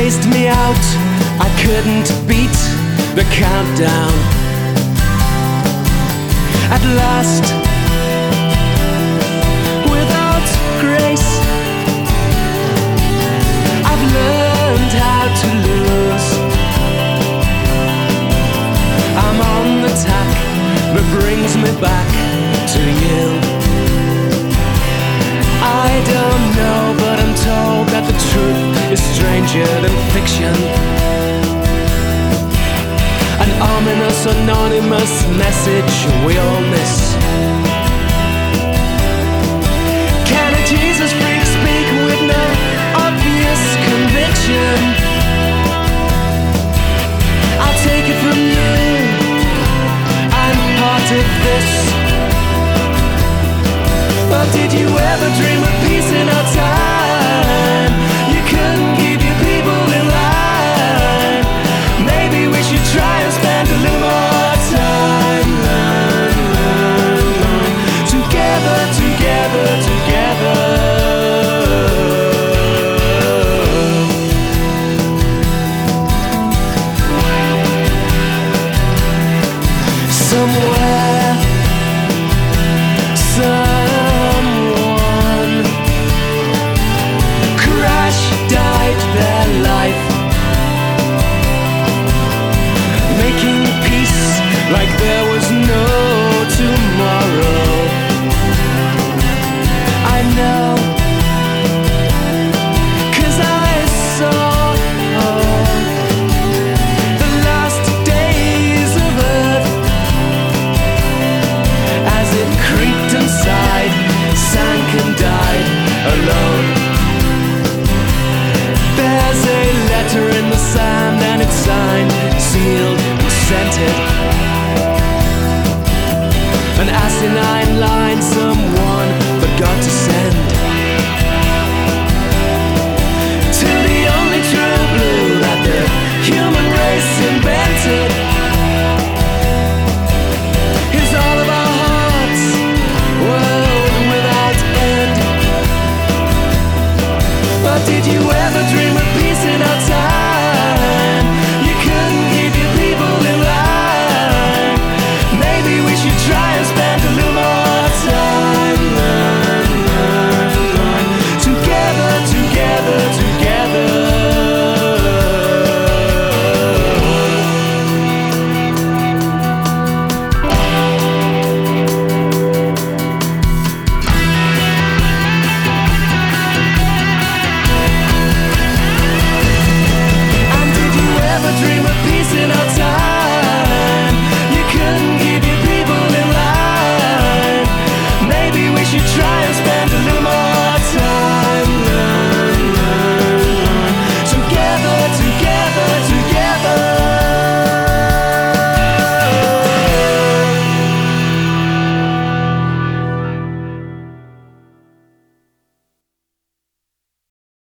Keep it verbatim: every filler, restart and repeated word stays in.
spaced me out, I couldn't beat the countdown. At last, without grace, I've learned how to lose. I'm on the tack that brings me back to you. I don't know, but I'm told that the truth is stranger than fiction. An ominous, anonymous message we all miss. Can a Jesus freak speak with no obvious conviction? I'll take it from you, I'm part of this. But did you ever dream of peace in our time? You couldn't keep your people in line. Maybe we should try and spend a little more time together, together, together. Somewhere, someone crash died their life, making peace like there was no tomorrow. I know, 'cause I saw the last days of Earth as it creeped inside, sank and died alone. There's a letter in the sand and it's signed, sealed and scented. An asinine line someone forgot to send to the only true blue that the human race invented. Is all of our hearts, world without end. But did you ever dream of peace in our time?